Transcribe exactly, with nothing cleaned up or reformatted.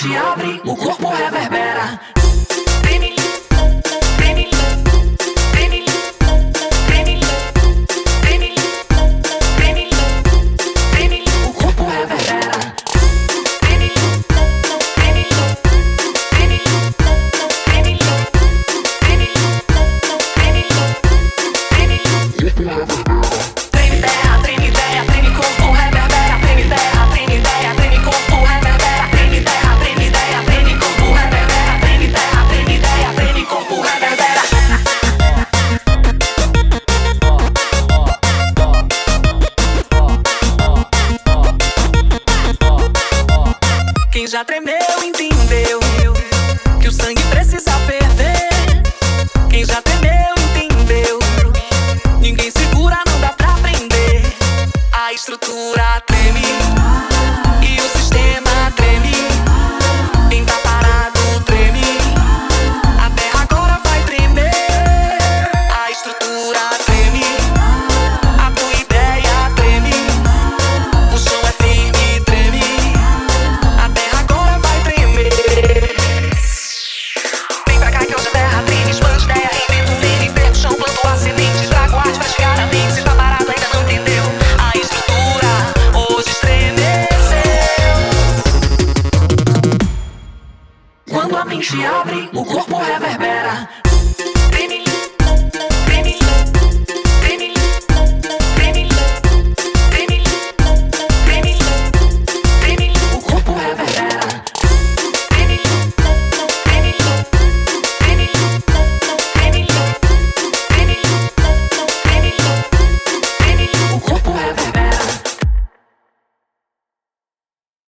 mente abre, o corpo reverbera. Treme, treme, treme, treme, treme, treme, treme, o corpo reverbera. Treme, treme, treme, treme, treme, treme, treme, corpo reverbera. Treme terra, treme ideia, treme corpo reverbera. Treme terra, treme ideia, treme corpo reverbera. Treme terra, treme ideia, treme corpo reverbera. Treme terra, treme ideia, treme corpo reverbera. Quem já tremeu entendeu que o sangue precisa ferver. Quem já tremeu entendeu, ninguém segura, não dá pra prender. A estrutura treme e o sistema treme. Quem tá parado treme, a terra agora vai tremer. A estrutura treme, a tua ideia treme. O chão é firme, treme, a terra agora vai tremer. Vem pra cá que hoje a terra treme, expande ideia, inventa um meme, pega o chão, plantou a semente, trago arte pra chegar a mente. Se tá parado ainda não entendeu, a estrutura hoje estremeceu. Quando a mente abre, o corpo reverbera.